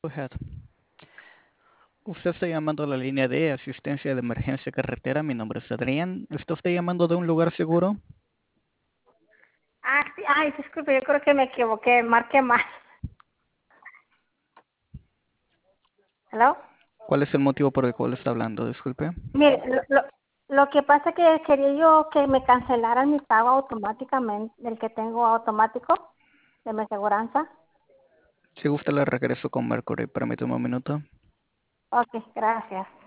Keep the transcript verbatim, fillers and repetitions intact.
Go ahead. Usted está llamando a la línea de asistencia de emergencia carretera. Mi nombre es Adrián. ¿Está usted llamando de un lugar seguro? Ah, sí, ay, disculpe, yo creo que me equivoqué, marqué mal. ¿Hello? ¿Cuál es el motivo por el cual está hablando? Disculpe. Mire, lo, lo, lo que pasa es que quería yo que me cancelaran mi pago automáticamente, el que tengo automático de mi aseguranza. Si gusta, le regreso con Mercury. Permítame un minuto. Ok, gracias.